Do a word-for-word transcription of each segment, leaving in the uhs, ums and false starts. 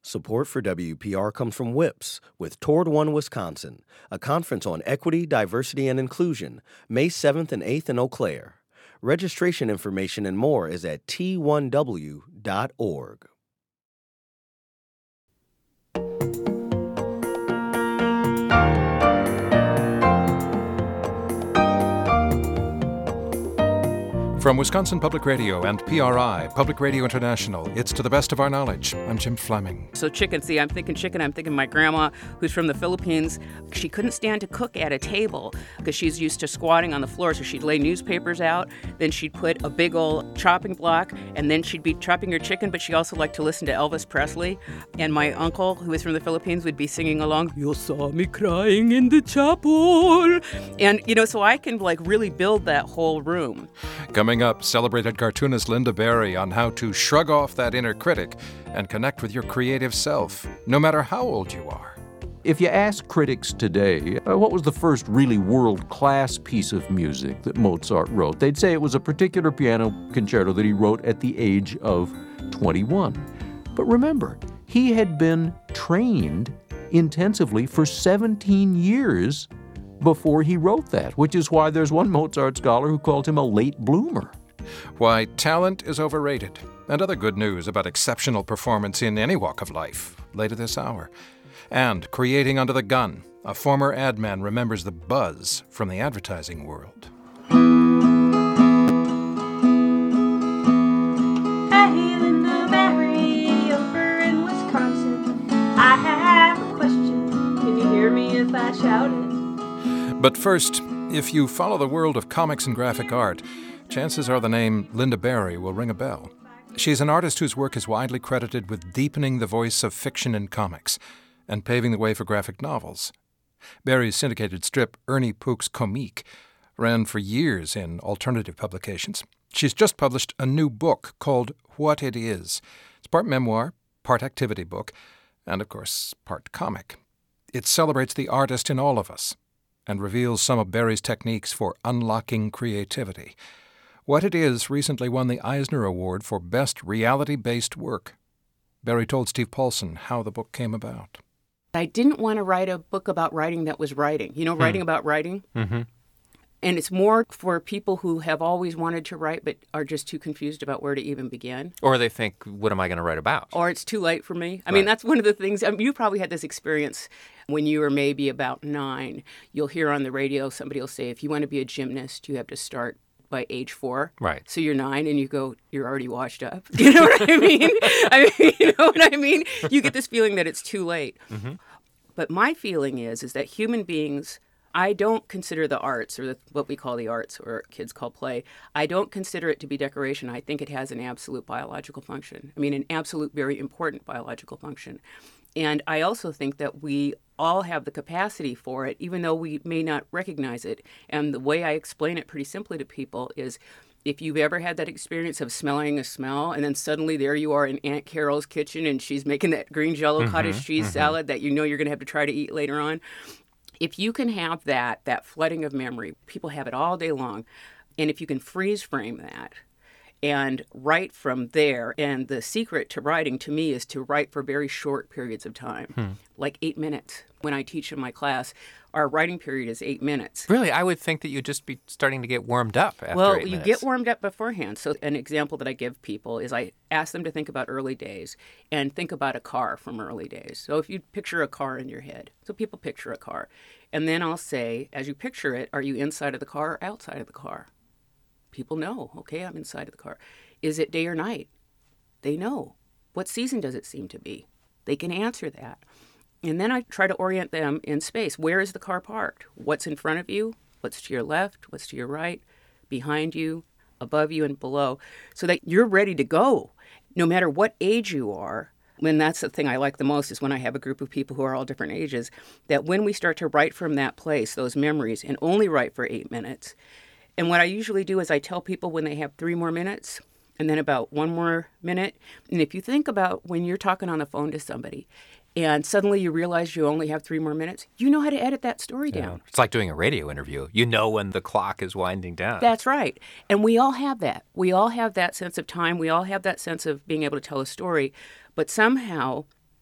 Support for W P R comes from WHIPS with Toward One Wisconsin, a conference on equity, diversity, and inclusion, May seventh and eighth in Eau Claire. Registration information and more is at T one W dot org. From Wisconsin Public Radio and P R I, Public Radio International, it's To the Best of Our Knowledge. I'm Jim Fleming. So chicken, see, I'm thinking chicken, I'm thinking my grandma, who's from the Philippines, she couldn't stand to cook at a table because she's used to squatting on the floor, so she'd lay newspapers out, then she'd put a big old chopping block, and then she'd be chopping her chicken, but she also liked to listen to Elvis Presley, and my uncle, who was from the Philippines, would be singing along, "You saw me crying in the chapel," and, you know, so I can, like, really build that whole room. Coming up, celebrated cartoonist Lynda Barry on how to shrug off that inner critic and connect with your creative self, no matter how old you are. If you ask critics today, uh, what was the first really world-class piece of music that Mozart wrote, they'd say it was a particular piano concerto that he wrote at the age of twenty-one. But remember, he had been trained intensively for seventeen years before he wrote that, which is why there's one Mozart scholar who called him a late bloomer. Why talent is overrated, and other good news about exceptional performance in any walk of life, later this hour. And creating under the gun, a former ad man remembers the buzz from the advertising world. Hey, Lynda Barry, over in Wisconsin. I have a question. Can you hear me if I shout it? But first, if you follow the world of comics and graphic art, chances are the name Lynda Barry will ring a bell. She's an artist whose work is widely credited with deepening the voice of fiction in comics and paving the way for graphic novels. Barry's syndicated strip, Ernie Pooks Comique, ran for years in alternative publications. She's just published a new book called What It Is. It's part memoir, part activity book, and, of course, part comic. It celebrates the artist in all of us and reveals some of Barry's techniques for unlocking creativity. What It Is recently won the Eisner Award for Best Reality-Based Work. Barry told Steve Paulson how the book came about. I didn't want to write a book about writing that was writing. You know, writing hmm. about writing? Mm-hmm. And it's more for people who have always wanted to write but are just too confused about where to even begin. Or they think, what am I going to write about? Or it's too late for me. I right. mean, that's one of the things. I mean, you probably had this experience when you were maybe about nine. You'll hear on the radio, somebody will say, if you want to be a gymnast, you have to start by age four. Right. So you're nine and you go, you're already washed up. You know what I mean? I mean, you know what I mean? You get this feeling that it's too late. Mm-hmm. But my feeling is, is that human beings, I don't consider the arts, or the, what we call the arts, or kids call play, I don't consider it to be decoration. I think it has an absolute biological function. I mean, an absolute, very important biological function. And I also think that we all have the capacity for it, even though we may not recognize it. And the way I explain it pretty simply to people is, if you've ever had that experience of smelling a smell, and then suddenly there you are in Aunt Carol's kitchen, and she's making that green Jell-O mm-hmm, cottage cheese mm-hmm. salad that you know you're going to have to try to eat later on. If you can have that, that flooding of memory, people have it all day long. And if you can freeze frame that and write from there, and the secret to writing to me is to write for very short periods of time, hmm. like eight minutes. When I teach in my class, our writing period is eight minutes. Really? I would think that you'd just be starting to get warmed up after well, eight minutes. Well, you get warmed up beforehand. So an example that I give people is I ask them to think about early days and think about a car from early days. So if you picture a car in your head, so people picture a car. And then I'll say, as you picture it, are you inside of the car or outside of the car? People know, okay, I'm inside of the car. Is it day or night? They know. What season does it seem to be? They can answer that. And then I try to orient them in space. Where is the car parked? What's in front of you? What's to your left? What's to your right? Behind you, above you, and below. So that you're ready to go. No matter what age you are, and that's the thing I like the most is when I have a group of people who are all different ages, that when we start to write from that place, those memories, and only write for eight minutes. And what I usually do is I tell people when they have three more minutes, and then about one more minute. And if you think about when you're talking on the phone to somebody, and suddenly you realize you only have three more minutes, you know how to edit that story yeah. down. It's like doing a radio interview. You know when the clock is winding down. That's right. And we all have that. We all have that sense of time. We all have that sense of being able to tell a story. But somehow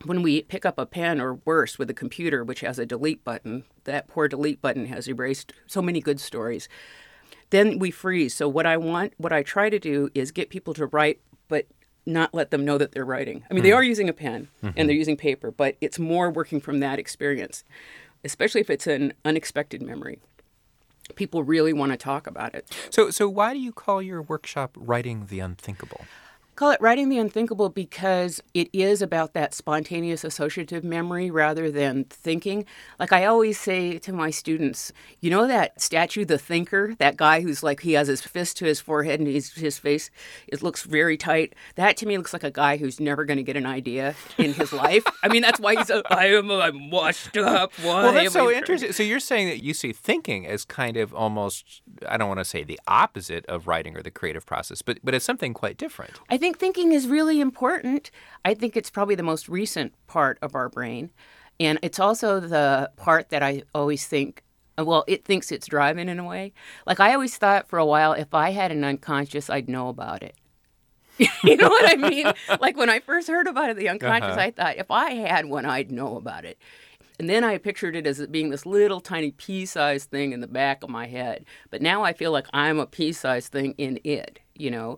when we pick up a pen, or worse, with a computer, which has a delete button, that poor delete button has erased so many good stories, then we freeze. So what I want, what I try to do is get people to write, but not let them know that they're writing. I mean, mm. they are using a pen mm-hmm. and they're using paper, but it's more working from that experience, especially if it's an unexpected memory. People really want to talk about it. So, so why do you call your workshop Writing the Unthinkable? Call it Writing the Unthinkable because it is about that spontaneous associative memory rather than thinking. Like I always say to my students, you know that statue, the thinker, that guy who's like, he has his fist to his forehead and his, his face, it looks very tight. That to me looks like a guy who's never going to get an idea in his life. I mean, that's why he's a, I am I'm washed up. Why well, that's so I interesting. So you're saying that you see thinking as kind of almost, I don't want to say the opposite of writing or the creative process, but, but it's something quite different. I think thinking is really important. I think it's probably the most recent part of our brain. And it's also the part that I always think, well, it thinks it's driving in a way. Like I always thought for a while, if I had an unconscious, I'd know about it. You know what I mean? Like when I first heard about it, the unconscious, uh-huh. I thought if I had one, I'd know about it. And then I pictured it as it being this little tiny pea-sized thing in the back of my head. But now I feel like I'm a pea-sized thing in it, you know?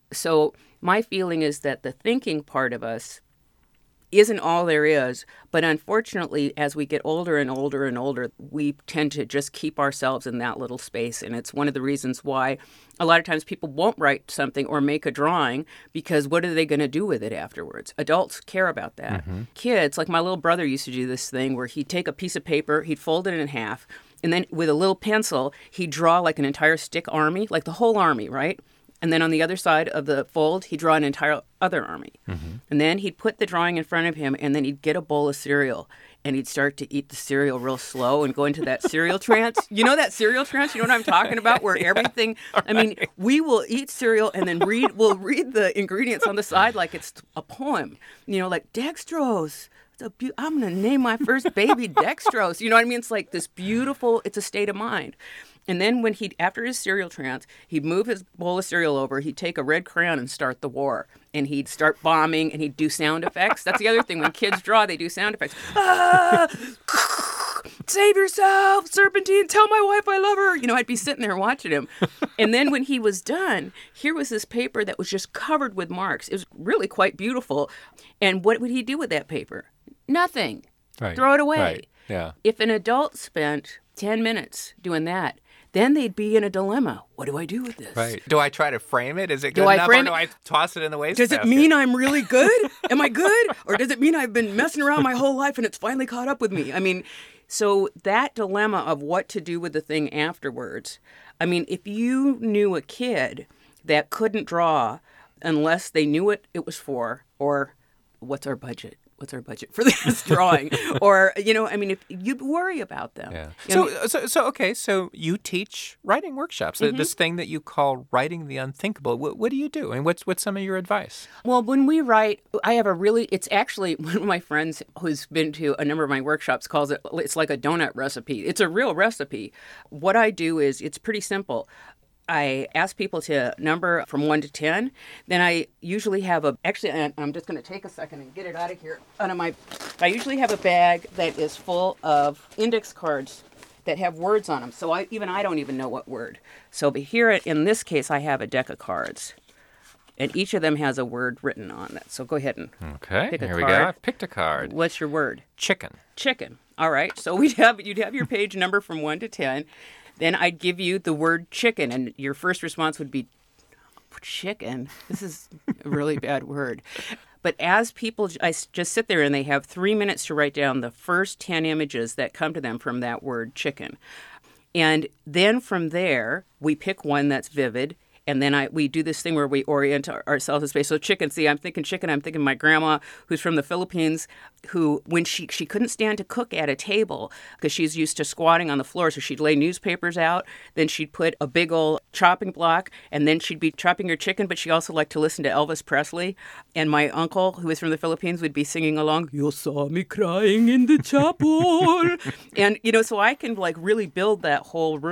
So my feeling is that the thinking part of us isn't all there is, but unfortunately, as we get older and older and older, we tend to just keep ourselves in that little space. And it's one of the reasons why a lot of times people won't write something or make a drawing, because what are they going to do with it afterwards? Adults care about that. Mm-hmm. Kids, like my little brother used to do this thing where he'd take a piece of paper, he'd fold it in half, and then with a little pencil, he'd draw like an entire stick army, like the whole army, right? And then on the other side of the fold, he'd draw an entire other army. Mm-hmm. And then he'd put the drawing in front of him, and then he'd get a bowl of cereal, and he'd start to eat the cereal real slow and go into that cereal trance. You know that cereal trance? You know what I'm talking about? Where everything, I mean, we will eat cereal and then read, we'll read the ingredients on the side like it's a poem. You know, like dextrose. A be- I'm going to name my first baby dextrose. You know what I mean? It's like this beautiful, it's a state of mind. And then when he'd, after his cereal trance, he'd move his bowl of cereal over, he'd take a red crayon and start the war. And he'd start bombing, and he'd do sound effects. That's the other thing. When kids draw, they do sound effects. Ah! Save yourself, Serpentine, tell my wife I love her. You know, I'd be sitting there watching him. And then when he was done, here was this paper that was just covered with marks. It was really quite beautiful. And what would he do with that paper? Nothing. Right. Throw it away. Right. Yeah. If an adult spent ten minutes doing that, then they'd be in a dilemma. What do I do with this? Right. Do I try to frame it? Is it good do enough, I frame or do I toss it in the wastebasket? Does it mean I'm really good? Am I good? Or does it mean I've been messing around my whole life and it's finally caught up with me? I mean, so that dilemma of what to do with the thing afterwards. I mean, if you knew a kid that couldn't draw unless they knew what it was for, or what's our budget? What's our budget for this drawing? Or, you know, I mean, if you'd worry about them. Yeah. You So, know, so, so, okay, so you teach writing workshops, mm-hmm. this thing that you call Writing the Unthinkable. What, what do you do? And what's, what's some of your advice? Well, when we write, I have a really, it's actually one of my friends who's been to a number of my workshops calls it, it's like a donut recipe. It's a real recipe. What I do is, it's pretty simple. I ask people to number from one to ten. Then I usually have a, actually, I'm just going to take a second and get it out of here. Out of my, I usually have a bag that is full of index cards that have words on them. So I, even I don't even know what word. So but here, in this case, I have a deck of cards. And each of them has a word written on it. So go ahead and okay, pick a here card. we go. I've picked a card. What's your word? Chicken. Chicken. All right. So we'd have, you'd have your page number from one to ten. Then I'd give you the word chicken, and your first response would be, chicken? This is a really bad word. But as people, I just sit there and they have three minutes to write down the first ten images that come to them from that word chicken. And then from there, we pick one that's vivid. And then I we do this thing where we orient our, ourselves in space. So chicken, see, I'm thinking chicken. I'm thinking my grandma, who's from the Philippines, who, when she, she couldn't stand to cook at a table because she's used to squatting on the floor. So she'd lay newspapers out. Then she'd put a big old chopping block. And then she'd be chopping her chicken. But she also liked to listen to Elvis Presley. And my uncle, who was from the Philippines, would be singing along, "You saw me crying in the chapel." And, you know, so I can, like, really build that whole room.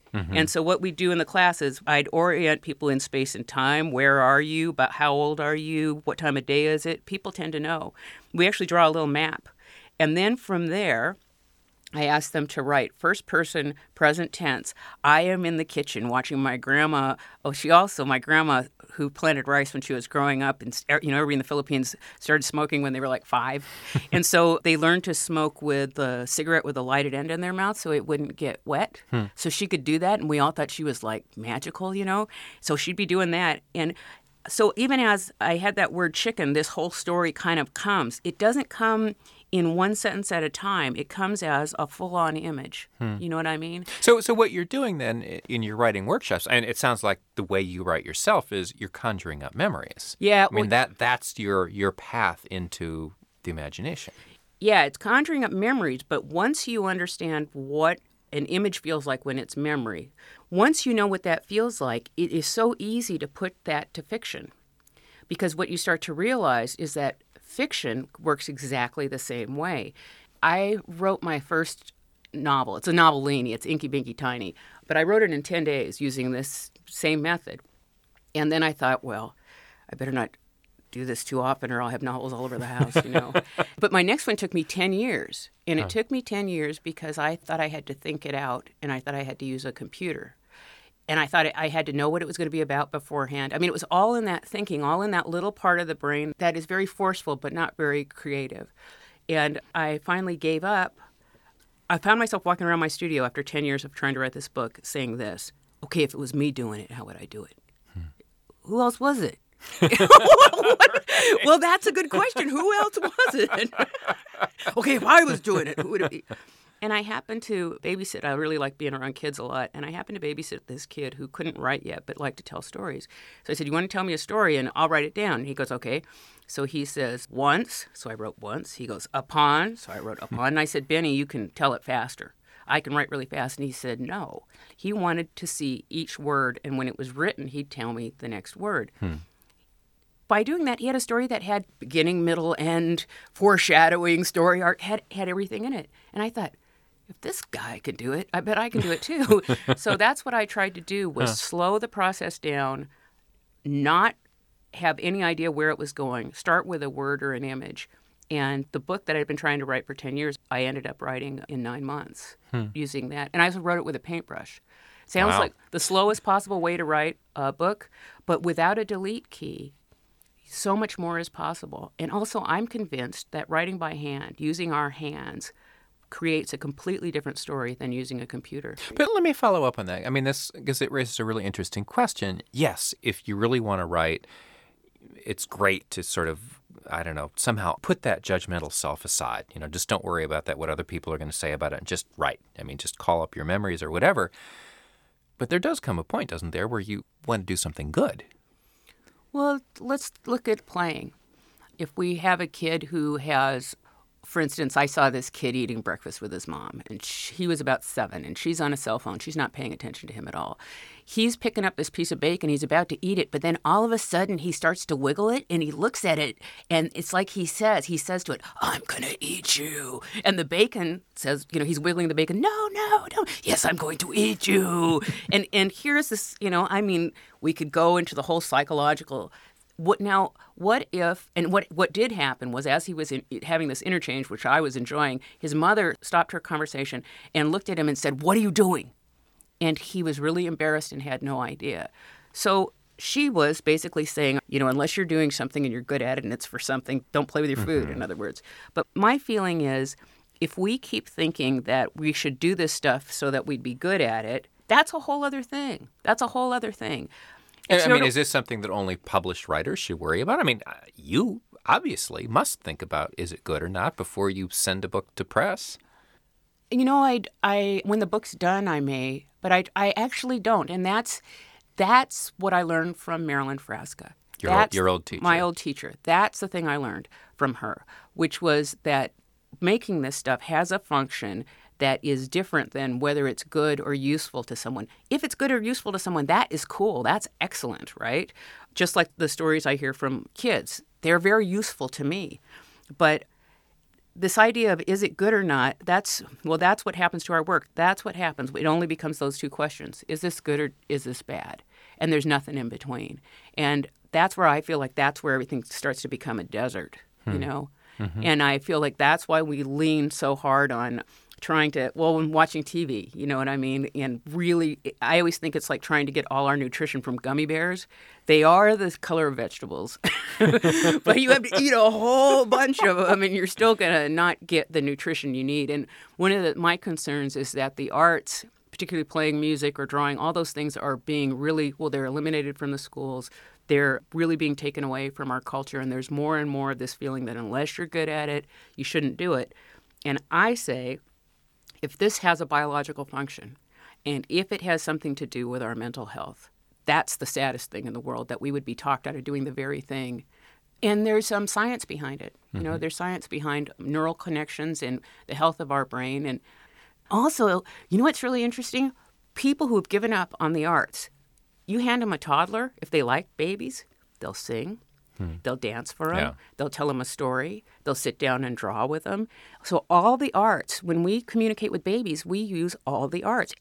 Mm-hmm. And so what we do in the class is I'd orient people in space and time. Where are you? About how old are you? What time of day is it? People tend to know. We actually draw a little map. And then from there, I asked them to write first person, present tense. I am in the kitchen watching my grandma. Oh, she also, my grandma who planted rice when she was growing up, and you know, everybody in the Philippines started smoking when they were like five. And so they learned to smoke with a cigarette with a lighted end in their mouth so it wouldn't get wet. Hmm. So she could do that, and we all thought she was like magical, you know. So she'd be doing that. And so even as I had that word chicken, this whole story kind of comes. It doesn't come in one sentence at a time. It comes as a full-on image. Hmm. You know what I mean? So so what you're doing then in your writing workshops, and it sounds like the way you write yourself is you're conjuring up memories. Yeah. I mean, well, that that's your your path into the imagination. Yeah, it's conjuring up memories, but once you understand what an image feels like when it's memory, once you know what that feels like, it is so easy to put that to fiction. Because what you start to realize is that fiction works exactly the same way. I wrote my first novel. It's a novellini. It's inky binky tiny. But I wrote it in ten days using this same method. And then I thought, well, I better not do this too often or I'll have novels all over the house, you know. But my next one took me ten years. And it huh. took me ten years because I thought I had to think it out and I thought I had to use a computer. And I thought I had to know what it was going to be about beforehand. I mean, it was all in that thinking, all in that little part of the brain that is very forceful but not very creative. And I finally gave up. I found myself walking around my studio after ten years of trying to write this book saying this, okay, if it was me doing it, how would I do it? Hmm. Who else was it? Well, that's a good question. Who else was it? Okay, if I was doing it, who would it be? And I happened to babysit. I really like being around kids a lot. And I happened to babysit this kid who couldn't write yet but liked to tell stories. So I said, you want to tell me a story? And I'll write it down. And he goes, okay. So he says, once. So I wrote once. He goes, upon. So I wrote upon. And I said, Benny, you can tell it faster. I can write really fast. And he said, no. He wanted to see each word. And when it was written, he'd tell me the next word. Hmm. By doing that, he had a story that had beginning, middle, end, foreshadowing, story arc, had, had everything in it. And I thought, if this guy can do it, I bet I can do it too. So that's what I tried to do was huh. slow the process down, not have any idea where it was going, start with a word or an image. And the book that I'd been trying to write for ten years, I ended up writing in nine months hmm. using that. And I also wrote it with a paintbrush. Sounds wow. like the slowest possible way to write a book, but without a delete key, so much more is possible. And also, I'm convinced that writing by hand, using our hands, creates a completely different story than using a computer. But let me follow up on that. I mean, this because it raises a really interesting question. Yes, if you really want to write, it's great to sort of, I don't know, somehow put that judgmental self aside. You know, just don't worry about that, what other people are going to say about it, and just write. I mean, just call up your memories or whatever. But there does come a point, doesn't there, where you want to do something good. Well, let's look at playing. If we have a kid who has, for instance, I saw this kid eating breakfast with his mom, and she, he was about seven, and she's on a cell phone. She's not paying attention to him at all. He's picking up this piece of bacon. He's about to eat it, but then all of a sudden he starts to wiggle it, and he looks at it, and it's like he says, he says to it, I'm going to eat you. And the bacon says, you know, he's wiggling the bacon, no, no, no, yes, I'm going to eat you. and and here's this, you know, I mean, we could go into the whole psychological What now? What if? And what what did happen was, as he was in, having this interchange, which I was enjoying, his mother stopped her conversation and looked at him and said, "What are you doing?" And he was really embarrassed and had no idea. So she was basically saying, you know, unless you're doing something and you're good at it and it's for something, don't play with your food. Mm-hmm. In other words, but my feeling is, if we keep thinking that we should do this stuff so that we'd be good at it, that's a whole other thing. That's a whole other thing. I mean, is this something that only published writers should worry about? I mean, you obviously must think about, is it good or not, before you send a book to press? You know, I, I when the book's done, I may, but I, I actually don't. And that's that's what I learned from Marilyn Frasca. Your old, your old teacher. My old teacher. That's the thing I learned from her, which was that making this stuff has a function that is different than whether it's good or useful to someone. If it's good or useful to someone, that is cool. That's excellent, right? Just like the stories I hear from kids. They're very useful to me. But this idea of is it good or not, that's, well, that's what happens to our work. That's what happens. It only becomes those two questions. Is this good or is this bad? And there's nothing in between. And that's where I feel like that's where everything starts to become a desert, hmm. you know? Mm-hmm. And I feel like that's why we lean so hard on trying to, well, when watching T V, you know what I mean? And really, I always think it's like trying to get all our nutrition from gummy bears. They are the color of vegetables, but you have to eat a whole bunch of them and you're still going to not get the nutrition you need. And one of the, my concerns is that the arts, particularly playing music or drawing, all those things are being really, well, they're eliminated from the schools. They're really being taken away from our culture. And there's more and more of this feeling that unless you're good at it, you shouldn't do it. And I say, if this has a biological function, and if it has something to do with our mental health, that's the saddest thing in the world, that we would be talked out of doing the very thing. And there's some science behind it. Mm-hmm. You know, there's science behind neural connections and the health of our brain. And also, you know what's really interesting? People who've given up on the arts, you hand them a toddler, if they like babies, they'll sing. They'll dance for them. Yeah. They'll tell them a story. They'll sit down and draw with them. So all the arts, when we communicate with babies, we use all the arts.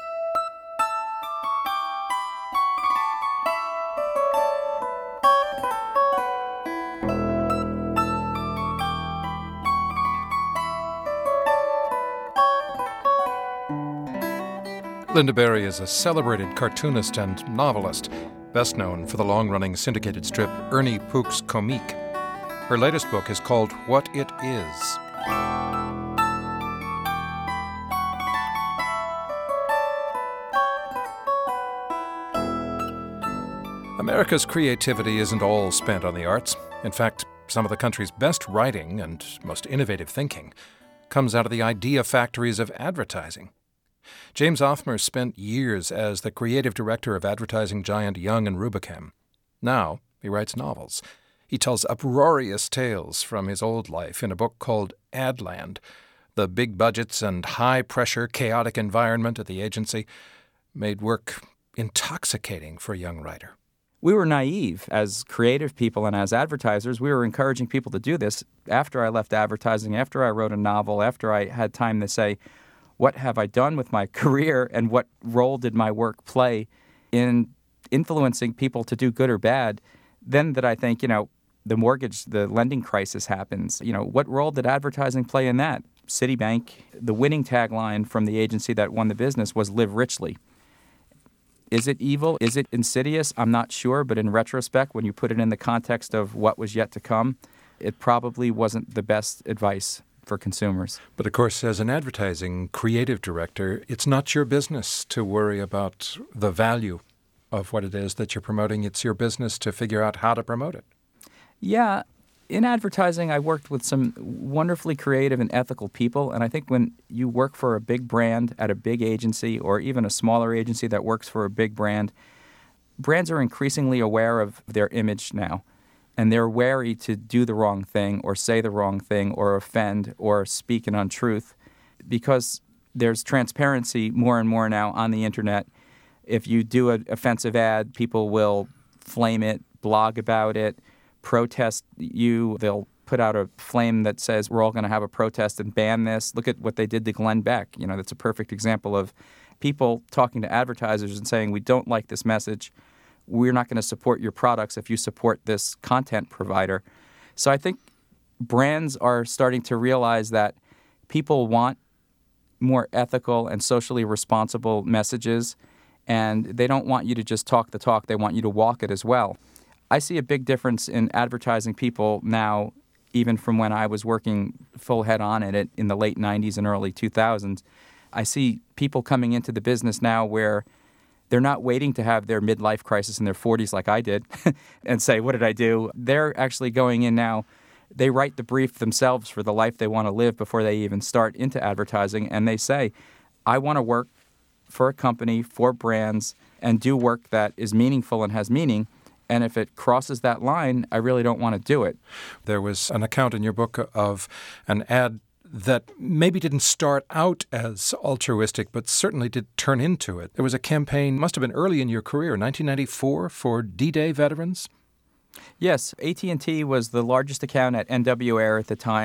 Lynda Barry is a celebrated cartoonist and novelist, best known for the long-running syndicated strip Ernie Pooks Comique. Her latest book is called What It Is. America's creativity isn't all spent on the arts. In fact, some of the country's best writing and most innovative thinking comes out of the idea factories of advertising. James Othmer spent years as the creative director of advertising giant Young and Rubicam. Now he writes novels. He tells uproarious tales from his old life in a book called Adland. The big budgets and high-pressure, chaotic environment at the agency made work intoxicating for a young writer. We were naive as creative people and as advertisers. We were encouraging people to do this. After I left advertising, after I wrote a novel, after I had time to say, what have I done with my career and what role did my work play in influencing people to do good or bad, then that I think, you know, the mortgage, the lending crisis happens. You know, what role did advertising play in that? Citibank, the winning tagline from the agency that won the business was live richly. Is it evil? Is it insidious? I'm not sure, but in retrospect, when you put it in the context of what was yet to come, it probably wasn't the best advice for consumers. But of course, as an advertising creative director, it's not your business to worry about the value of what it is that you're promoting. It's your business to figure out how to promote it. Yeah. In advertising, I worked with some wonderfully creative and ethical people, and I think when you work for a big brand at a big agency or even a smaller agency that works for a big brand, brands are increasingly aware of their image now. And they're wary to do the wrong thing or say the wrong thing or offend or speak an untruth because there's transparency more and more now on the internet. If you do an offensive ad, people will flame it, blog about it, protest you. They'll put out a flame that says we're all going to have a protest and ban this. Look at what they did to Glenn Beck. You know, that's a perfect example of people talking to advertisers and saying we don't like this message. We're not going to support your products if you support this content provider. So I think brands are starting to realize that people want more ethical and socially responsible messages, and they don't want you to just talk the talk. They want you to walk it as well. I see a big difference in advertising people now, even from when I was working full head on in it in the late nineties and early two thousands. I see people coming into the business now where they're not waiting to have their midlife crisis in their forties like I did and say, what did I do? They're actually going in now. They write the brief themselves for the life they want to live before they even start into advertising. And they say, I want to work for a company, for brands, and do work that is meaningful and has meaning. And if it crosses that line, I really don't want to do it. There was an account in your book of an ad that maybe didn't start out as altruistic, but certainly did turn into it. There was a campaign, must have been early in your career, nineteen ninety-four, for D-Day veterans? Yes. A T and T was the largest account at N W Air at the time.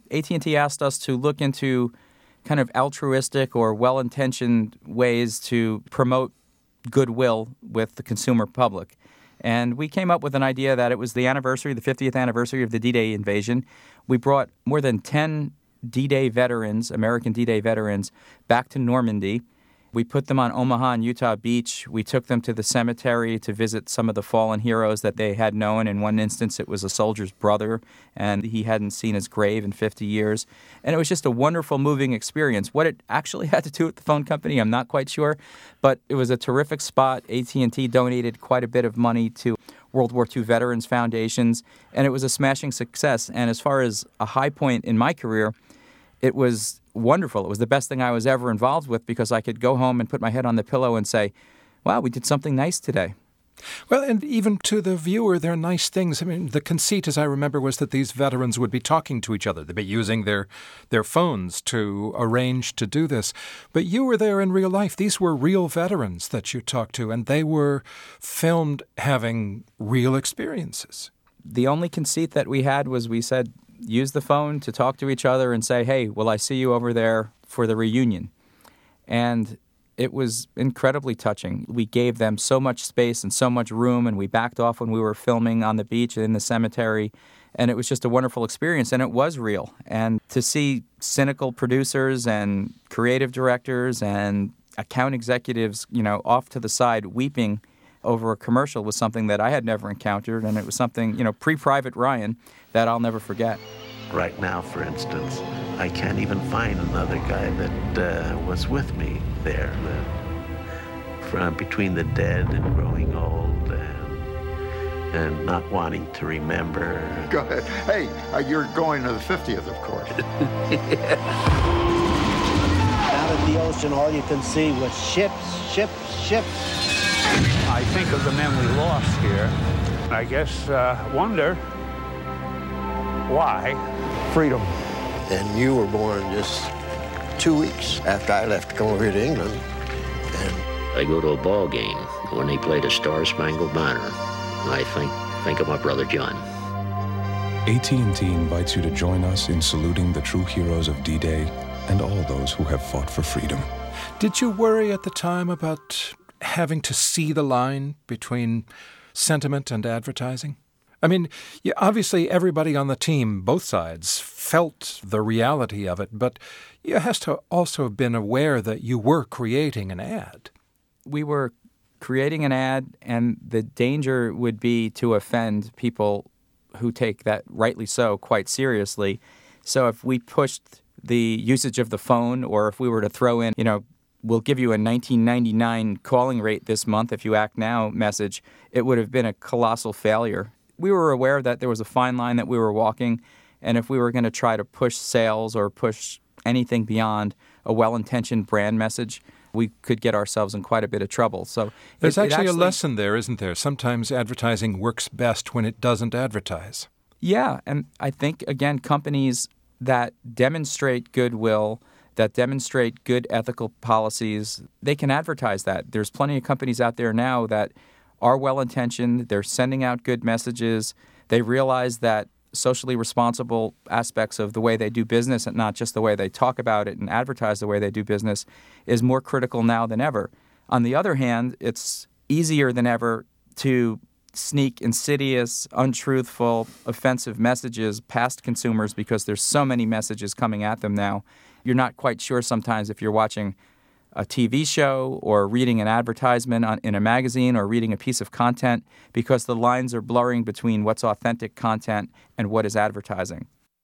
A T and T asked us to look into kind of altruistic or well-intentioned ways to promote goodwill with the consumer public. And we came up with an idea that it was the anniversary, the fiftieth anniversary of the D-Day invasion. We brought more than ten D-Day veterans, American D-Day veterans, back to Normandy. We put them on Omaha and Utah Beach. We took them to the cemetery to visit some of the fallen heroes that they had known. In one instance, it was a soldier's brother, and he hadn't seen his grave in fifty years. And it was just a wonderful, moving experience. What it actually had to do with the phone company, I'm not quite sure, but it was a terrific spot. A T and T donated quite a bit of money to World War Two Veterans Foundations, and it was a smashing success. And as far as a high point in my career, it was wonderful. It was the best thing I was ever involved with because I could go home and put my head on the pillow and say, wow, we did something nice today. Well, and even to the viewer, they're nice things. I mean, the conceit, as I remember, was that these veterans would be talking to each other. They'd be using their, their phones to arrange to do this. But you were there in real life. These were real veterans that you talked to, and they were filmed having real experiences. The only conceit that we had was we said, use the phone to talk to each other and say, hey, will I see you over there for the reunion? And it was incredibly touching. We gave them so much space and so much room, and we backed off when we were filming on the beach and in the cemetery, and it was just a wonderful experience, and it was real. And to see cynical producers and creative directors and account executives, you know, off to the side weeping over a commercial was something that I had never encountered, and it was something, you know, pre-Private Ryan, that I'll never forget. Right now, for instance, I can't even find another guy that uh, was with me there. Uh, from between the dead and growing old and, and not wanting to remember. Go ahead. Hey, uh, you're going to the fiftieth, of course. Out of the ocean, all you can see was ships, ships, ships. I think of the men we lost here. I guess uh, wonder why. Freedom. And you were born just two weeks after I left to come over here to England. And I go to a ball game when they play the Star-Spangled Banner. I think think of my brother John. A T and T invites you to join us in saluting the true heroes of D-Day and all those who have fought for freedom. Did you worry at the time about having to see the line between sentiment and advertising? I mean, yeah, obviously everybody on the team, both sides, felt the reality of it, but you have to also have been aware that you were creating an ad. We were creating an ad, and the danger would be to offend people who take that, rightly so, quite seriously. So if we pushed the usage of the phone, or if we were to throw in, you know, we'll give you a nineteen ninety-nine calling rate this month if you act now message, it would have been a colossal failure. We were aware that there was a fine line that we were walking, and if we were going to try to push sales or push anything beyond a well-intentioned brand message, we could get ourselves in quite a bit of trouble. So There's it, actually, it actually a lesson there, isn't there? Sometimes advertising works best when it doesn't advertise. Yeah, and I think, again, companies that demonstrate goodwill, that demonstrate good ethical policies, they can advertise that. There's plenty of companies out there now that are well-intentioned, they're sending out good messages, they realize that socially responsible aspects of the way they do business, and not just the way they talk about it and advertise the way they do business, is more critical now than ever. On the other hand, it's easier than ever to sneak insidious, untruthful, offensive messages past consumers because there's so many messages coming at them now. You're not quite sure sometimes if you're watching a T V show or reading an advertisement on, in a magazine or reading a piece of content because the lines are blurring between what's authentic content and what is advertising.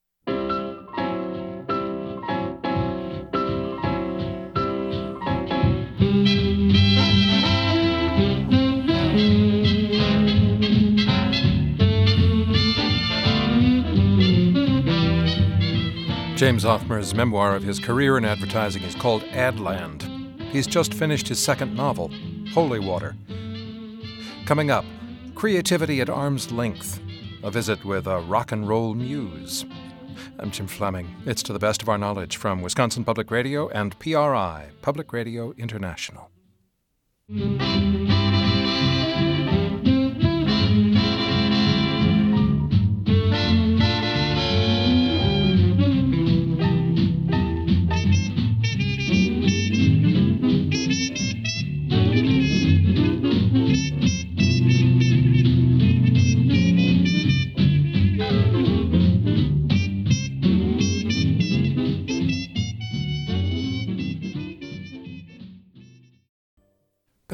James Othmer's memoir of his career in advertising is called Adland. He's just finished his second novel, Holy Water. Coming up, creativity at arm's length, a visit with a rock and roll muse. I'm Jim Fleming. It's To the Best of Our Knowledge from Wisconsin Public Radio and P R I, Public Radio International.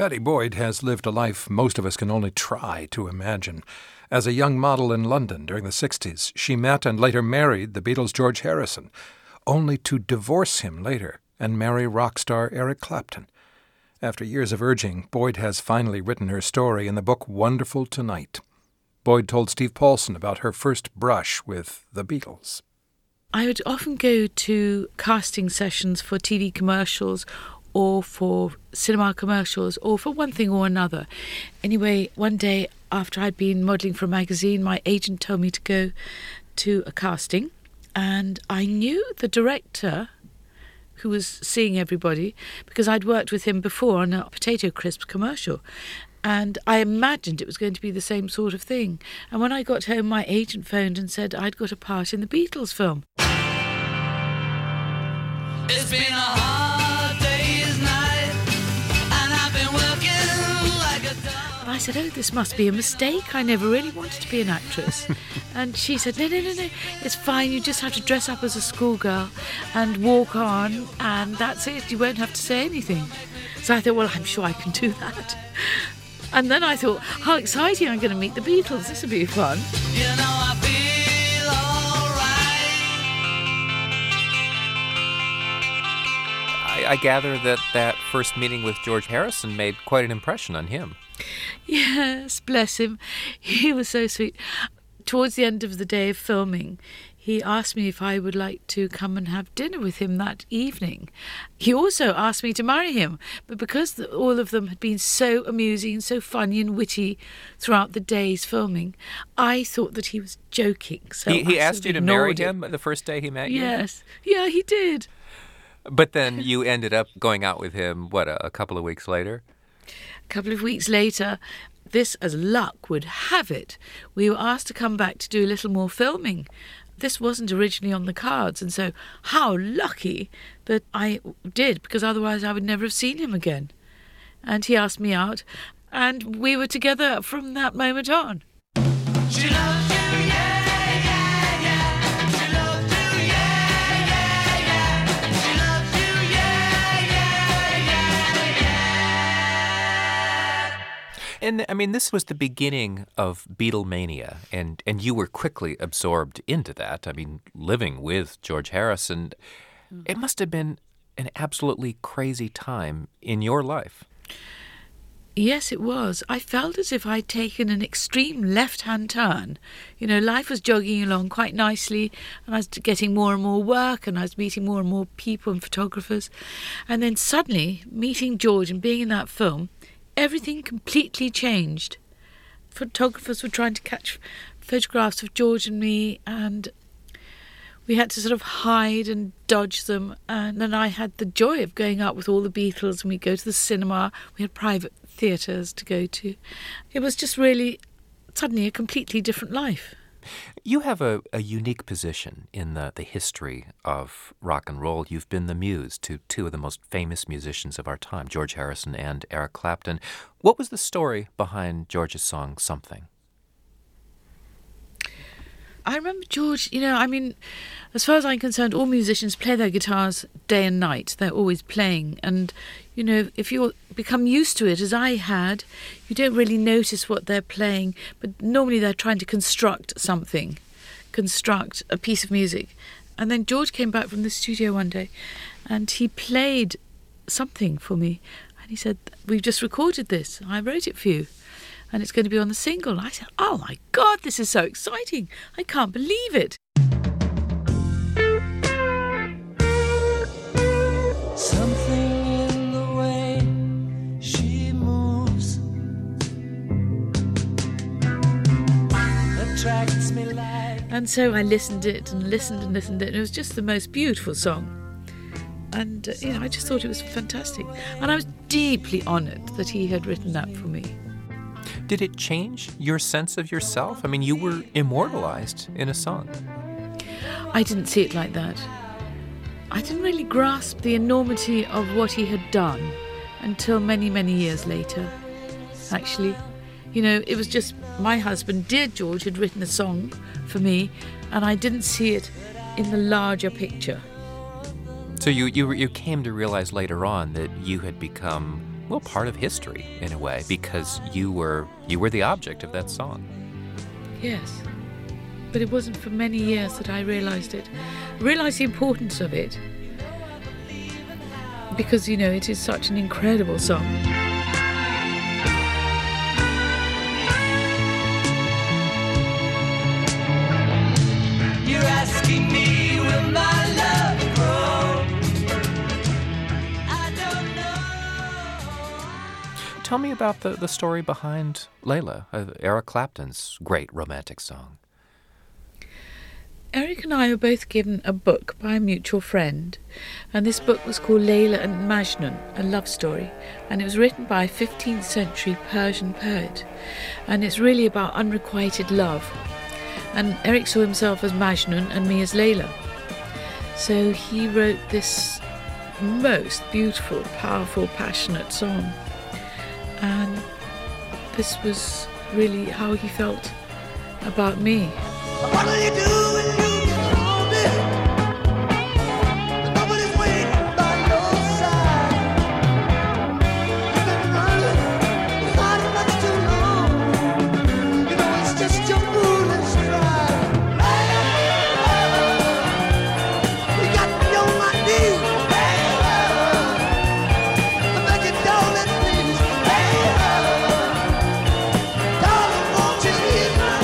Pattie Boyd has lived a life most of us can only try to imagine. As a young model in London during the sixties, she met and later married the Beatles' George Harrison, only to divorce him later and marry rock star Eric Clapton. After years of urging, Boyd has finally written her story in the book Wonderful Tonight. Boyd told Steve Paulson about her first brush with the Beatles. I would often go to casting sessions for T V commercials or for cinema commercials or for one thing or another. Anyway, one day after I'd been modelling for a magazine, my agent told me to go to a casting, and I knew the director who was seeing everybody because I'd worked with him before on a potato crisps commercial. And I imagined it was going to be the same sort of thing. And when I got home, my agent phoned and said I'd got a part in the Beatles film. It's been a hard day's night, and I've been working like a dog. And I said, oh, this must be a mistake. I never really wanted to be an actress. And she said, no, no, no, no, it's fine. You just have to dress up as a schoolgirl and walk on, and that's it. You won't have to say anything. So I thought, well, I'm sure I can do that. And then I thought, how exciting, I'm going to meet the Beatles. This will be fun. You know I feel all right. I, I gather that that first meeting with George Harrison made quite an impression on him. Yes, bless him. He was so sweet. Towards the end of the day of filming, he asked me if I would like to come and have dinner with him that evening. He also asked me to marry him, but because the, all of them had been so amusing and so funny and witty throughout the day's filming, I thought that he was joking. So he he I asked sort you of to marry ignored it. him the first day he met you? Yes. Yeah, he did. But then you ended up going out with him, what, a, a couple of weeks later? A couple of weeks later, this, as luck would have it, we were asked to come back to do a little more filming. This wasn't originally on the cards, and so how lucky that I did, because otherwise I would never have seen him again. And he asked me out, and we were together from that moment on. She loves you, yeah, yeah, yeah. She loves you, yeah, yeah, yeah. She loves you, yeah, yeah, yeah, yeah. And, I mean, this was the beginning of Beatlemania, and, and you were quickly absorbed into that. I mean, living with George Harrison, it must have been an absolutely crazy time in your life. Yes, it was. I felt as if I'd taken an extreme left-hand turn. You know, life was jogging along quite nicely, and I was getting more and more work, and I was meeting more and more people and photographers. And then suddenly, meeting George and being in that film, everything completely changed. Photographers were trying to catch photographs of George and me, and we had to sort of hide and dodge them. And then I had the joy of going out with all the Beatles, and we'd go to the cinema. We had private theatres to go to. It was just really suddenly a completely different life. You have a, a unique position in the, the history of rock and roll. You've been the muse to two of the most famous musicians of our time, George Harrison and Eric Clapton. What was the story behind George's song, Something? I remember George, you know, I mean, as far as I'm concerned, all musicians play their guitars day and night. They're always playing. And, you know, if you become used to it, as I had, you don't really notice what they're playing. But normally they're trying to construct something, construct a piece of music. And then George came back from the studio one day and he played something for me. And he said, we've just recorded this. I wrote it for you. And it's going to be on the single. I said, oh my God, this is so exciting. I can't believe it. Something in the way she moves attracts me like... And so I listened to it and listened and listened to it. And it was just the most beautiful song. And, uh, you know, I just thought it was fantastic. And I was deeply honoured that he had written that for me. Did it change your sense of yourself? I mean, you were immortalized in a song. I didn't see it like that. I didn't really grasp the enormity of what he had done until many, many years later, actually. You know, it was just my husband, dear George, had written a song for me, and I didn't see it in the larger picture. So you, you, you came to realize later on that you had become well, part of history in a way, because you were you were the object of that song. Yes. But it wasn't for many years that I realised it. I realised the importance of it. Because, you know, it is such an incredible song. You're asking me, will my love grow? I don't know. Tell me about the, the story behind Layla, uh, Eric Clapton's great romantic song. Eric and I were both given a book by a mutual friend, and this book was called Layla and Majnun, a love story, and it was written by a fifteenth century Persian poet, and it's really about unrequited love. And Eric saw himself as Majnun and me as Layla. So he wrote this most beautiful, powerful, passionate song, and this was really how he felt about me. What will you do when you get older? Nobody's waiting by your side. You've been running without much too long. You know it's just your foolish stride. You got me on my knees. I beg you, darling, please. Darling, won't you hear my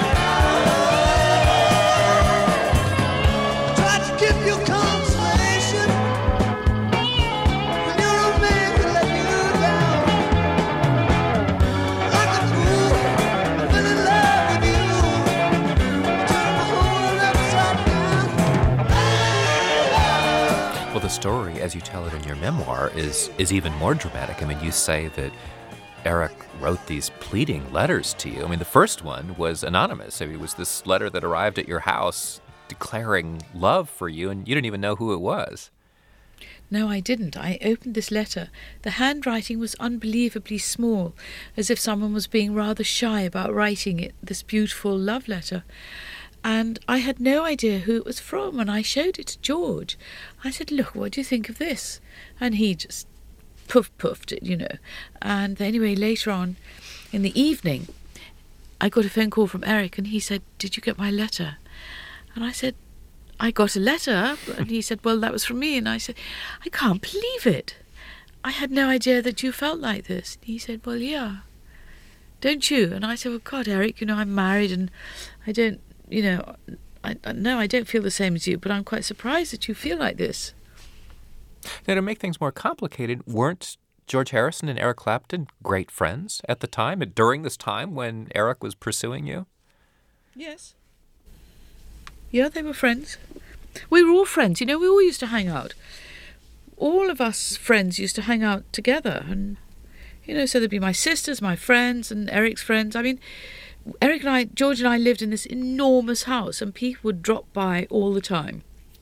The story, as you tell it in your memoir, is is even more dramatic. I mean, you say that Eric wrote these pleading letters to you. I mean, the first one was anonymous. I mean, it was this letter that arrived at your house declaring love for you, and you didn't even know who it was. No, I didn't. I opened this letter. The handwriting was unbelievably small, as if someone was being rather shy about writing it, this beautiful love letter. And I had no idea who it was from, and I showed it to George. I said, look, what do you think of this? And he just poof-puffed it, you know. And anyway, later on, in the evening, I got a phone call from Eric, and he said, did you get my letter? And I said, I got a letter. And he said, well, that was from me. And I said, I can't believe it. I had no idea that you felt like this. And he said, well, yeah. Don't you? And I said, well, God, Eric, you know, I'm married, and I don't, you know, I, I no, I don't feel the same as you, but I'm quite surprised that you feel like this. Now, to make things more complicated, weren't George Harrison and Eric Clapton great friends at the time, and during this time when Eric was pursuing you? Yes. Yeah, they were friends. We were all friends, you know, we all used to hang out. All of us friends used to hang out together, and, you know, so there'd be my sisters, my friends, and Eric's friends. I mean, Eric and I, George and I lived in this enormous house, and people would drop by all the time.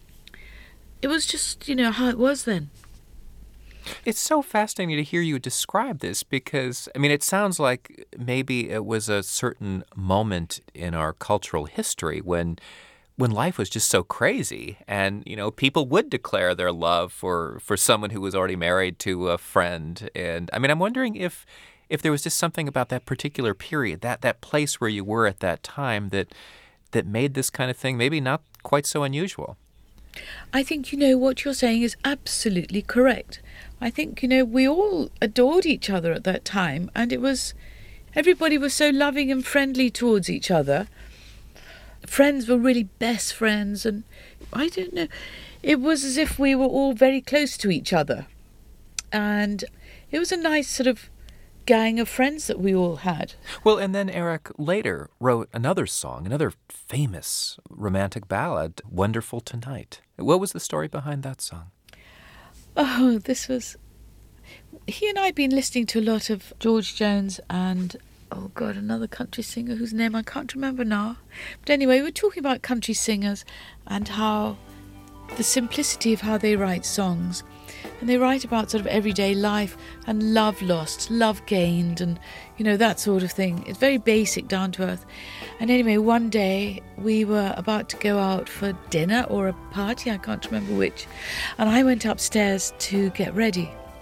It was just, you know, how it was then. It's so fascinating to hear you describe this because, I mean, it sounds like maybe it was a certain moment in our cultural history when when life was just so crazy and, you know, people would declare their love for, for someone who was already married to a friend. And, I mean, I'm wondering if if there was just something about that particular period, that, that place where you were at that time that that made this kind of thing maybe not quite so unusual. I think, you know, what you're saying is absolutely correct. I think, you know, we all adored each other at that time, and it was, everybody was so loving and friendly towards each other. Friends were really best friends, and I don't know, it was as if we were all very close to each other. And it was a nice sort of gang of friends that we all had. Well, and then Eric later wrote another song, another famous romantic ballad, Wonderful Tonight. What was the story behind that song? Oh, this was... He and I had been listening to a lot of George Jones and, oh God, another country singer whose name I can't remember now. But anyway, we were talking about country singers and how the simplicity of how they write songs. And they write about sort of everyday life and love lost, love gained, and, you know, that sort of thing. It's very basic, down to earth. And anyway, one day we were about to go out for dinner or a party, I can't remember which. And I went upstairs to get ready.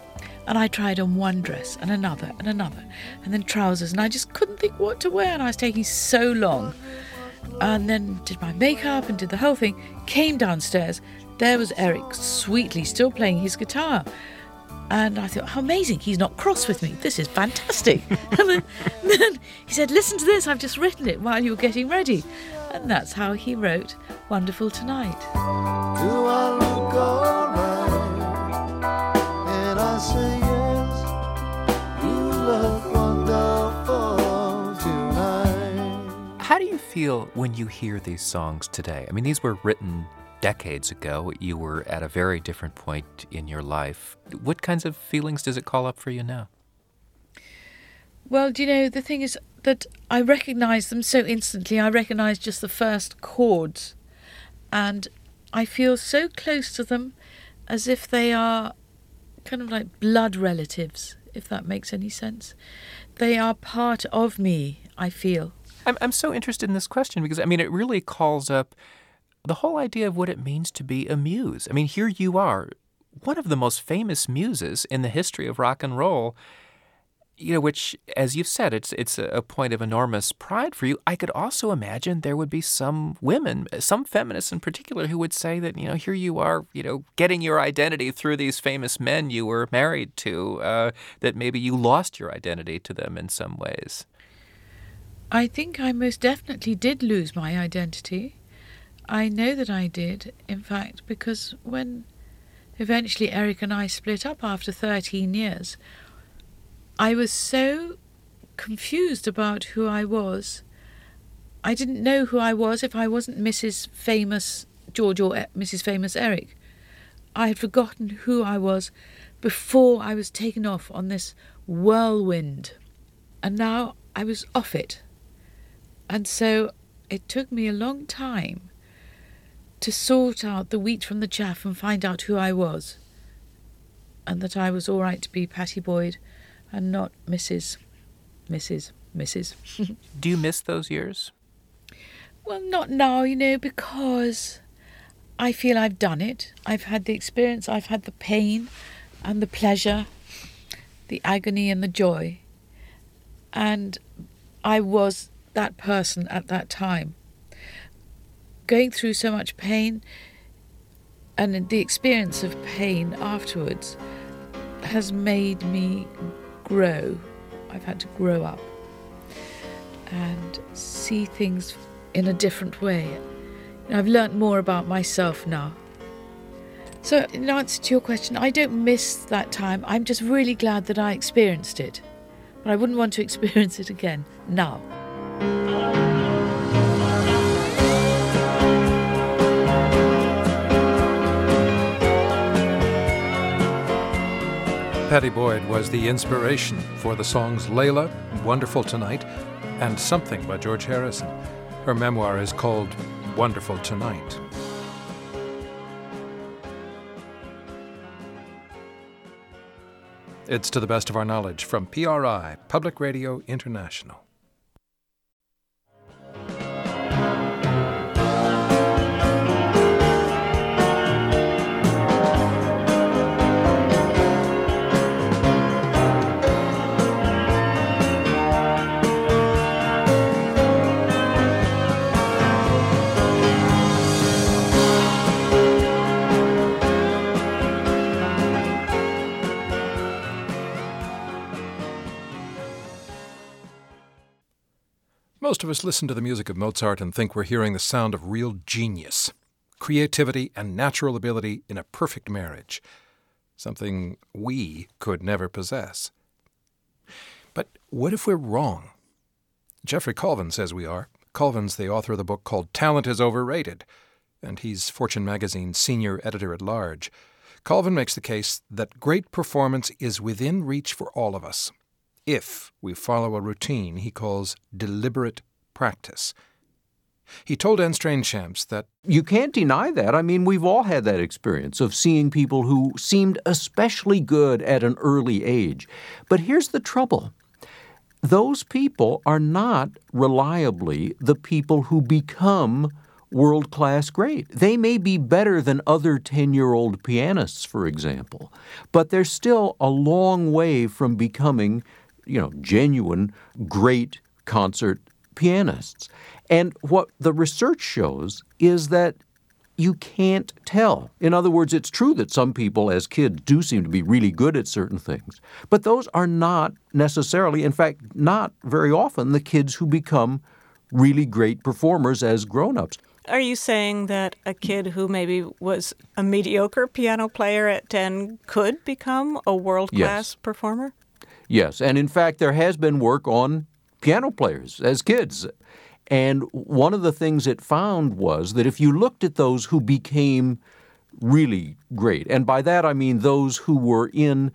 And I tried on one dress and another and another, and then trousers, and I just couldn't think what to wear, and I was taking so long. And then did my makeup and did the whole thing, came downstairs. There was Eric sweetly still playing his guitar. And I thought, how amazing, he's not cross with me. This is fantastic. And then, then he said, listen to this, I've just written it while you were getting ready. And that's how he wrote Wonderful Tonight. Do I look alright? And I say yes, you look wonderful tonight. How do you feel when you hear these songs today? I mean, these were written decades ago. You were at a very different point in your life. What kinds of feelings does it call up for you now? Well, do you know, the thing is that I recognise them so instantly. I recognise just the first chords. And I feel so close to them as if they are kind of like blood relatives, if that makes any sense. They are part of me, I feel. I'm, I'm so interested in this question because, I mean, it really calls up the whole idea of what it means to be a muse. I mean, here you are, one of the most famous muses in the history of rock and roll, you know, which, as you've said, it's it's a point of enormous pride for you. I could also imagine there would be some women, some feminists in particular, who would say that, you know, here you are, you know, getting your identity through these famous men you were married to, uh, that maybe you lost your identity to them in some ways. I think I most definitely did lose my identity. I know that I did, in fact, because when eventually Eric and I split up after thirteen years, I was so confused about who I was. I didn't know who I was if I wasn't Missus Famous George or Missus Famous Eric. I had forgotten who I was before I was taken off on this whirlwind. And now I was off it. And so it took me a long time to sort out the wheat from the chaff and find out who I was, and that I was all right to be Pattie Boyd and not Missus Missus Missus Do you miss those years? Well, not now, you know, because I feel I've done it. I've had the experience, I've had the pain and the pleasure, the agony and the joy, and I was that person at that time. Going through so much pain and the experience of pain afterwards has made me grow. I've had to grow up and see things in a different way. I've learnt more about myself now. So in answer to your question, I don't miss that time. I'm just really glad that I experienced it. But I wouldn't want to experience it again now. Pattie Boyd was the inspiration for the songs Layla, Wonderful Tonight, and Something by George Harrison. Her memoir is called Wonderful Tonight. It's To the Best of Our Knowledge from P R I, Public Radio International. Most of us listen to the music of Mozart and think we're hearing the sound of real genius, creativity and natural ability in a perfect marriage, something we could never possess. But what if we're wrong? Jeffrey Colvin says we are. Colvin's the author of the book called Talent is Overrated, and he's Fortune magazine's senior editor-at-large. Colvin makes the case that great performance is within reach for all of us, if we follow a routine he calls deliberate practice. He told Anne Strainchamps that you can't deny that. I mean, we've all had that experience of seeing people who seemed especially good at an early age. But here's the trouble. Those people are not reliably the people who become world-class great. They may be better than other ten-year-old pianists, for example, but they're still a long way from becoming, you know, genuine, great concert pianists. And what the research shows is that you can't tell. In other words, it's true that some people as kids do seem to be really good at certain things, but those are not necessarily, in fact, not very often the kids who become really great performers as grown-ups. Are you saying that a kid who maybe was a mediocre piano player at ten could become a world-class Yes. performer? Yes, and in fact, there has been work on piano players as kids. And one of the things it found was that if you looked at those who became really great, and by that I mean those who were in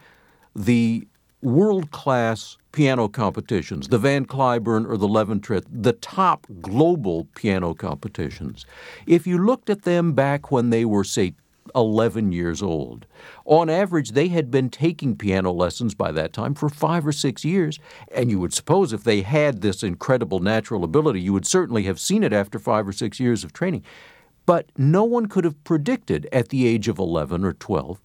the world-class piano competitions, the Van Cliburn or the Leventritt, the top global piano competitions, if you looked at them back when they were, say, eleven years old, on average they had been taking piano lessons by that time for five or six years, and you would suppose if they had this incredible natural ability, you would certainly have seen it after five or six years of training. But no one could have predicted at the age of eleven or twelve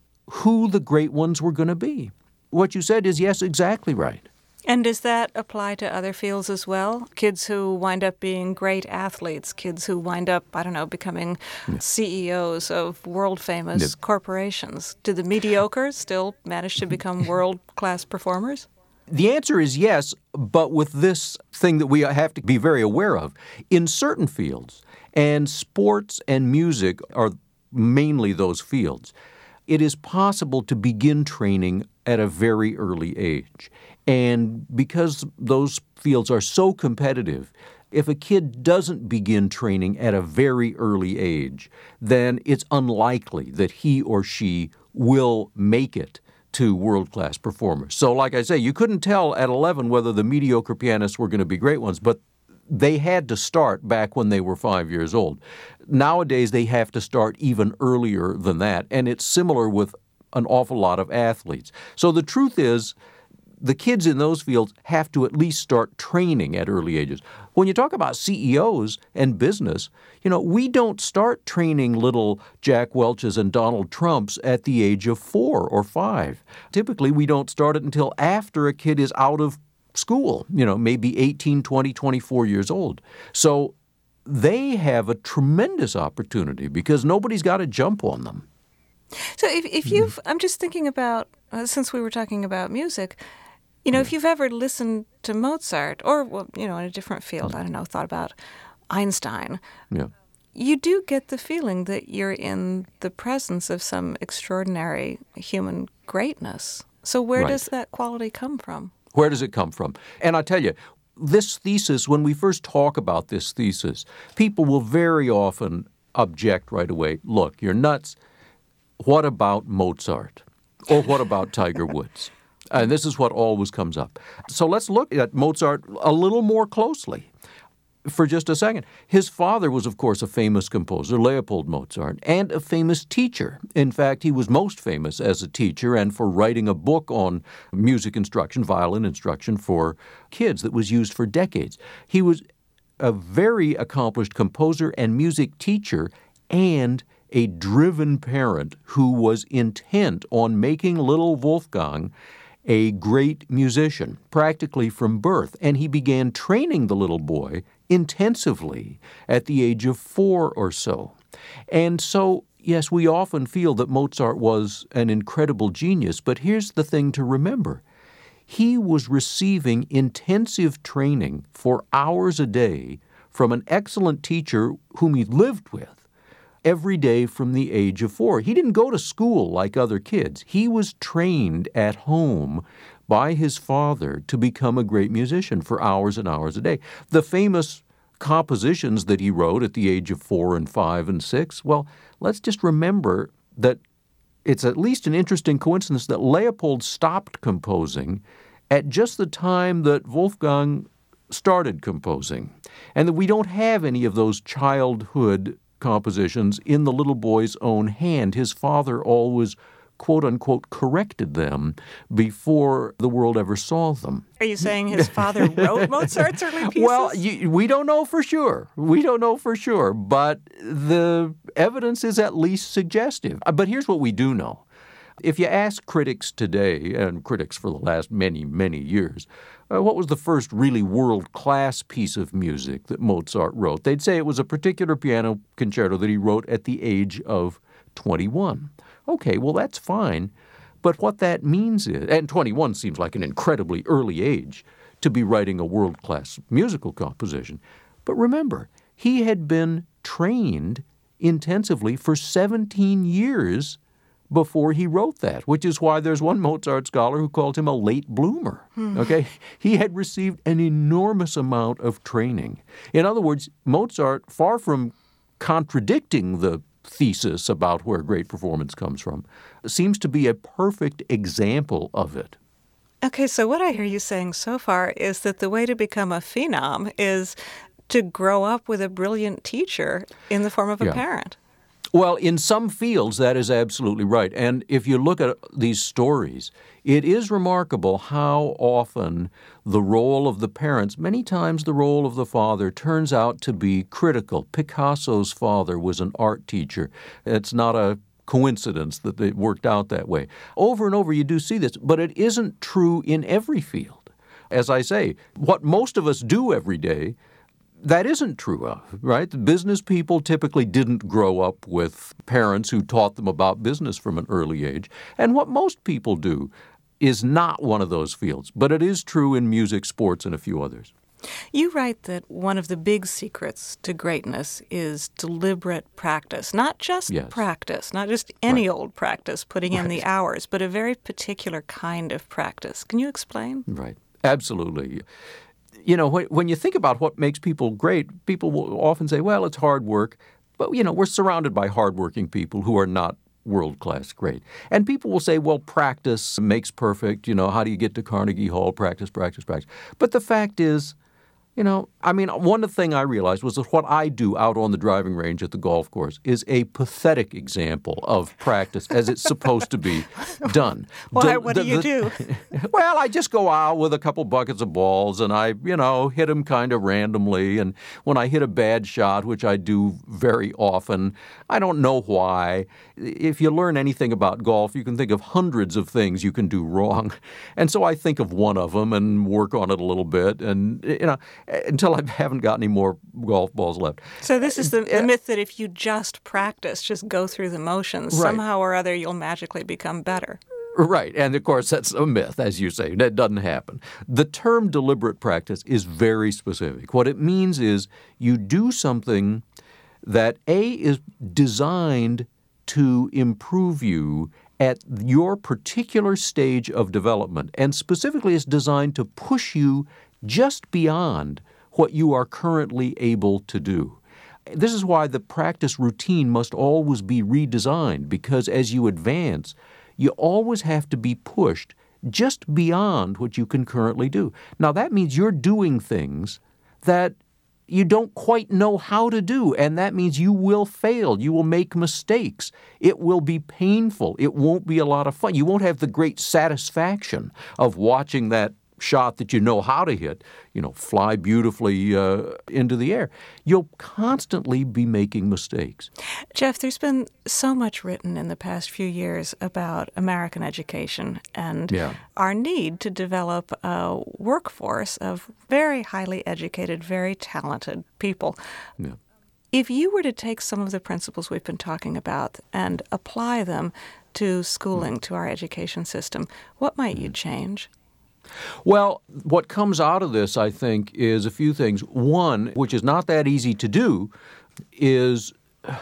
who the great ones were going to be. What you said is, yes, exactly right. And does that apply to other fields as well? Kids who wind up being great athletes, kids who wind up, I don't know, becoming yeah. C E Os of world-famous yeah. corporations. Do the mediocres still manage to become world-class performers? The answer is yes, but with this thing that we have to be very aware of. In certain fields, and sports and music are mainly those fields, it is possible to begin training at a very early age. And because those fields are so competitive, if a kid doesn't begin training at a very early age, then it's unlikely that he or she will make it to world-class performers. So like I say, you couldn't tell at eleven whether the mediocre pianists were going to be great ones, but they had to start back when they were five years old. Nowadays, they have to start even earlier than that, and it's similar with an awful lot of athletes. So the truth is, the kids in those fields have to at least start training at early ages. When you talk about C E Os and business, you know, we don't start training little Jack Welches and Donald Trumps at the age of four or five. Typically, we don't start it until after a kid is out of school, you know, maybe eighteen, twenty, twenty-four years old. So they have a tremendous opportunity because nobody's got to jump on them. So if, if you've, I'm just thinking about, uh, since we were talking about music, you know, if you've ever listened to Mozart or, well, you know, in a different field, I don't know, thought about Einstein, yeah. you do get the feeling that you're in the presence of some extraordinary human greatness. So where Right. does that quality come from? Where does it come from? And I tell you, this thesis, when we first talk about this thesis, people will very often object right away. Look, you're nuts. What about Mozart? Or what about Tiger Woods? And this is what always comes up. So let's look at Mozart a little more closely for just a second. His father was, of course, a famous composer, Leopold Mozart, and a famous teacher. In fact, he was most famous as a teacher and for writing a book on music instruction, violin instruction for kids that was used for decades. He was a very accomplished composer and music teacher and a driven parent who was intent on making little Wolfgang a great musician, practically from birth. And he began training the little boy intensively at the age of four or so. And so, yes, we often feel that Mozart was an incredible genius, but here's the thing to remember. He was receiving intensive training for hours a day from an excellent teacher whom he lived with every day from the age of four. He didn't go to school like other kids. He was trained at home by his father to become a great musician for hours and hours a day. The famous compositions that he wrote at the age of four and five and six, well, let's just remember that it's at least an interesting coincidence that Leopold stopped composing at just the time that Wolfgang started composing, and that we don't have any of those childhood compositions in the little boy's own hand. His father always quote-unquote corrected them before the world ever saw them. Are you saying his father wrote Mozart's early pieces? Well, you, we don't know for sure. We don't know for sure, but the evidence is at least suggestive. But here's what we do know. If you ask critics today, and critics for the last many, many years, uh, what was the first really world-class piece of music that Mozart wrote, they'd say it was a particular piano concerto that he wrote at the age of twenty-one. Okay, well, that's fine. But what that means is, and twenty-one seems like an incredibly early age to be writing a world-class musical composition. But remember, he had been trained intensively for seventeen years before he wrote that, which is why there's one Mozart scholar who called him a late bloomer. Hmm. Okay? He had received an enormous amount of training. In other words, Mozart, far from contradicting the thesis about where great performance comes from, seems to be a perfect example of it. Okay, so what I hear you saying so far is that the way to become a phenom is to grow up with a brilliant teacher in the form of a Yeah. parent. Well, in some fields, that is absolutely right. And if you look at these stories, it is remarkable how often the role of the parents, many times the role of the father, turns out to be critical. Picasso's father was an art teacher. It's not a coincidence that it worked out that way. Over and over you do see this, but it isn't true in every field. As I say, what most of us do every day, that isn't true of, right? The business people typically didn't grow up with parents who taught them about business from an early age. And what most people do is not one of those fields, but it is true in music, sports, and a few others. You write that one of the big secrets to greatness is deliberate practice. Not just Yes. practice, not just any Right. old practice, putting in the Right. hours, but a very particular kind of practice. Can you explain? Right. Absolutely. You know, when, when you think about what makes people great, people will often say, well, it's hard work. But, you know, we're surrounded by hardworking people who are not world-class great. And people will say, well, practice makes perfect. You know, how do you get to Carnegie Hall? Practice, practice, practice. But the fact is, you know, I mean, one thing I realized was that what I do out on the driving range at the golf course is a pathetic example of practice as it's supposed to be done. Why? The- What the- do you the- do? Well, I just go out with a couple buckets of balls and I, you know, hit them kind of randomly. And when I hit a bad shot, which I do very often, I don't know why. If you learn anything about golf, you can think of hundreds of things you can do wrong. And so I think of one of them and work on it a little bit. And, you know, until I haven't got any more golf balls left. So this is the, the myth that if you just practice, just go through the motions, Right. somehow or other you'll magically become better. Right. And, of course, that's a myth, as you say. That doesn't happen. The term deliberate practice is very specific. What it means is you do something that, A, is designed to improve you at your particular stage of development, and specifically is designed to push you just beyond what you are currently able to do. This is why the practice routine must always be redesigned, because as you advance, you always have to be pushed just beyond what you can currently do. Now, that means you're doing things that you don't quite know how to do, and that means you will fail. You will make mistakes. It will be painful. It won't be a lot of fun. You won't have the great satisfaction of watching that shot that you know how to hit, you know, fly beautifully uh, into the air. You'll constantly be making mistakes. Jeff, there's been so much written in the past few years about American education and Yeah. our need to develop a workforce of very highly educated, very talented people. Yeah. If you were to take some of the principles we've been talking about and apply them to schooling, to our education system, what might you change? Well, what comes out of this, I think, is a few things. One, which is not that easy to do, is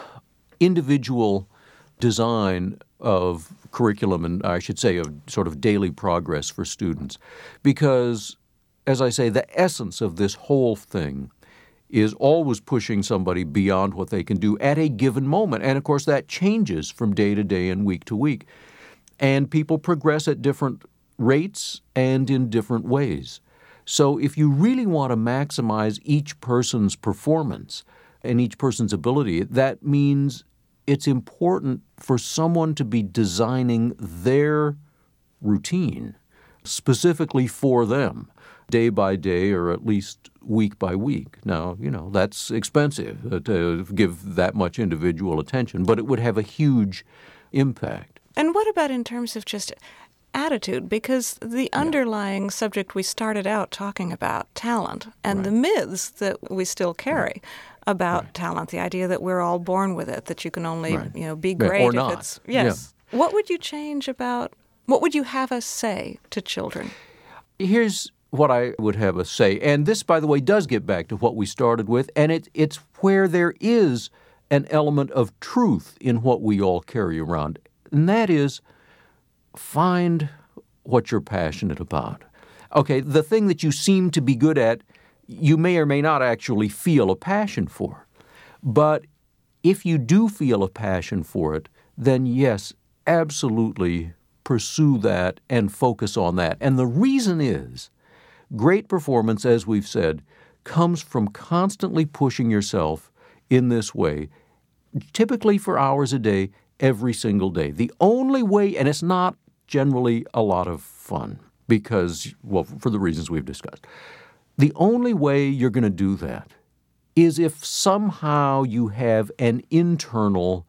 individual design of curriculum and, I should say, of sort of daily progress for students. Because, as I say, the essence of this whole thing is always pushing somebody beyond what they can do at a given moment. And, of course, that changes from day to day and week to week. And people progress at different rates and in different ways. So if you really want to maximize each person's performance and each person's ability, that means it's important for someone to be designing their routine specifically for them, day by day or at least week by week. Now, you know, that's expensive uh, to give that much individual attention, but it would have a huge impact. And what about in terms of just attitude? Because the underlying yeah. subject we started out talking about, talent, and right. the myths that we still carry right. about right. talent, the idea that we're all born with it, that you can only, right. you know, be great yeah, or if not. it's yes. Yeah. What would you change about? What would you have us say to children? Here's what I would have us say, and this, by the way, does get back to what we started with, and it, it's where there is an element of truth in what we all carry around, and that is find what you're passionate about. Okay, the thing that you seem to be good at, you may or may not actually feel a passion for, but if you do feel a passion for it, then yes, absolutely pursue that and focus on that. And the reason is, great performance, as we've said, comes from constantly pushing yourself in this way, typically for hours a day, every single day. The only way, and it's not generally a lot of fun because, well, for the reasons we've discussed, the only way you're going to do that is if somehow you have an internal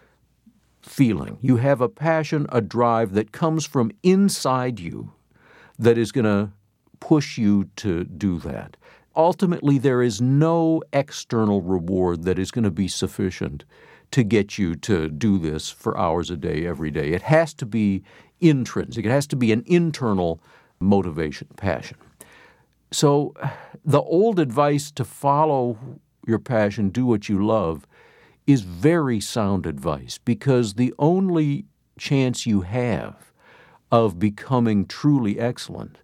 feeling. You have a passion, a drive that comes from inside you that is going to push you to do that. Ultimately, there is no external reward that is going to be sufficient to get you to do this for hours a day, every day. It has to be intrinsic. It has to be an internal motivation, passion. So the old advice to follow your passion, do what you love, is very sound advice, because the only chance you have of becoming truly excellent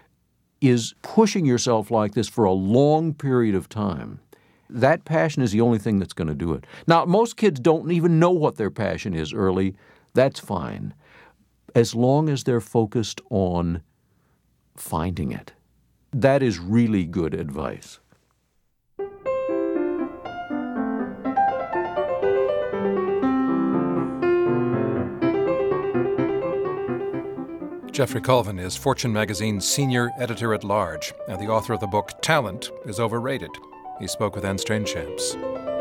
is pushing yourself like this for a long period of time. That passion is the only thing that's going to do it. Now, most kids don't even know what their passion is early. That's fine, as long as they're focused on finding it. That is really good advice. Jeffrey Colvin is Fortune magazine's senior editor-at-large, and the author of the book Talent is Overrated. He spoke with Anne Strainchamps.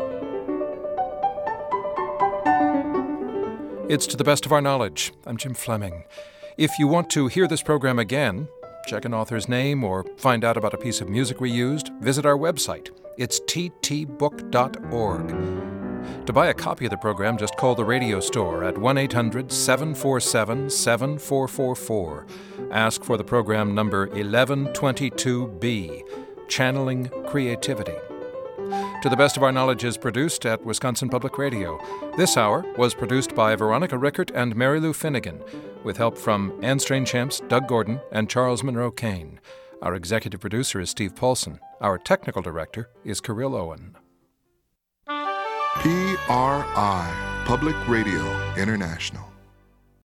It's To the Best of Our Knowledge. I'm Jim Fleming. If you want to hear this program again, check an author's name, or find out about a piece of music we used, visit our website. It's t t book dot org. To buy a copy of the program, just call the radio store at one eight hundred seven four seven seven four four four. Ask for the program number eleven twenty-two B, Channeling Creativity. To the Best of Our Knowledge is produced at Wisconsin Public Radio. This hour was produced by Veronica Rickert and Mary Lou Finnegan, with help from Anne Strainchamps, Doug Gordon, and Charles Monroe Kane. Our executive producer is Steve Paulson. Our technical director is Kirill Owen. P R I, Public Radio International.